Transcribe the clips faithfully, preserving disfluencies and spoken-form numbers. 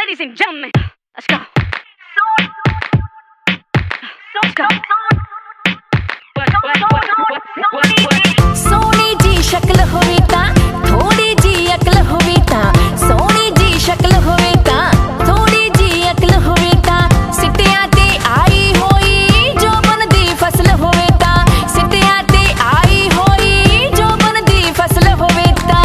Ladies and gentlemen, let's go. Let's go. Soni ji शक्ल होवे ता थोड़ी जी अकल होवे ता सोनी जी शक्ल होवे ता थोड़ी जी अकल होवे ता सिटिया ते आई होई जो बन दी फसल होवे ता सिटिया ते आई होई जो बन दी फसल होवे ता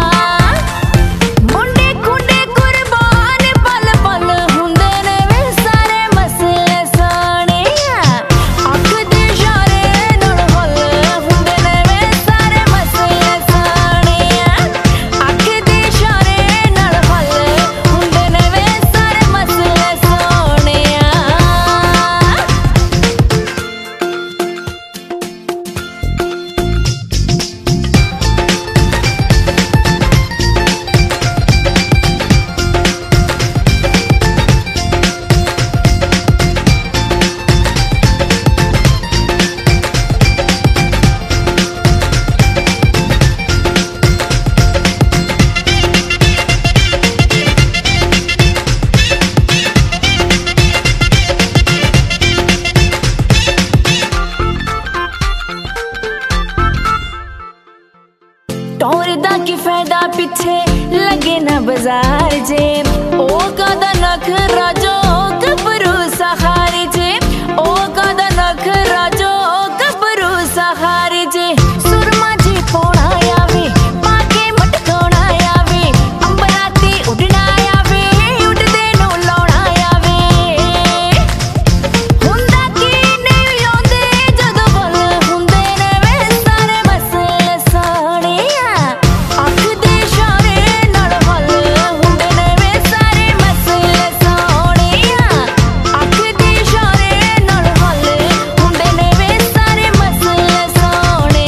मुंडे कुंडे कुर्बान पल पल हुंदे ने वे सारे मसले सोने अख दे इशारे नड़ हल हुंदे ने वे सारे मसले सोने अख दे इशारे नड़ हल हुंदे ने वे सारे मसले सोने टोरदा की फायदा पीछे लगे ना बाजार जे ओ कदा नख राजो कबरू सहारे जे ओ कदा नख राजो कबरू सहारे जे सुरमा जी पोड़ा आवे पाके मटकोड़ा आवे अंबराती उड़ना आवे उड़दे नो लौड़ा आवे हुंदा की नहीं आंदे जदों बल हुंदे ने वे सारे मसले सोने अख दे इशारे नड़ हल हुंदे ने वे सारे मसले सोने अख दे इशारे नड़ हल हुंदे ने वे सारे मसले सोने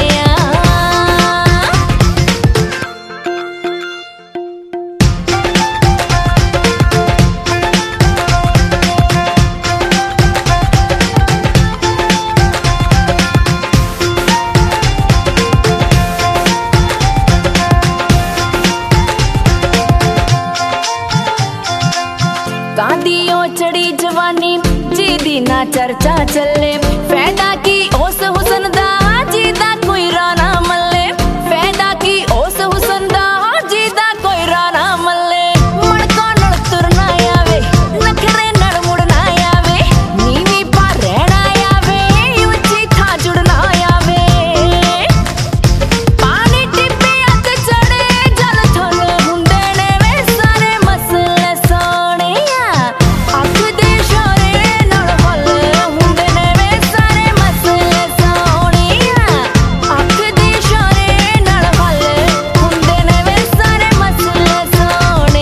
कांदियों चढ़ी जवानी जी दी ना चर्चा चले फायदा की ओस हुसन दा जी दा कोई राना मल्ले फायदा की ओस हुसन दा जी दा कोई राना मल्ले मणका नड़ तुरना आवे नखरे नड़ मुड़ना आवे नीवी पा रहना आवे ऊंची था जुड़ना आवे पानी टिपे अत चढ़े जल थल हुंदे ने वे सारे मसले सोने अख दे इशारे नड़ हल हुंदे ने वे सारे मसले सोने अख दे इशारे नड़ हल हुंदे ने वे सारे मसले सोने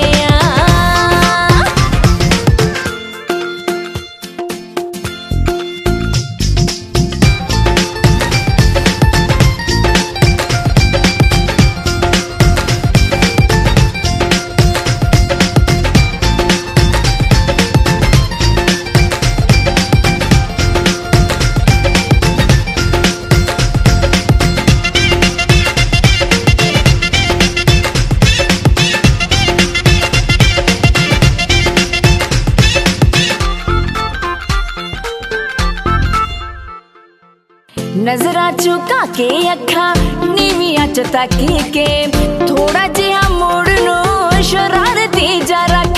नजरा चुका के अखा नीविया च ताकी के थोड़ा जिहा मुड़ नो शरारती जा रख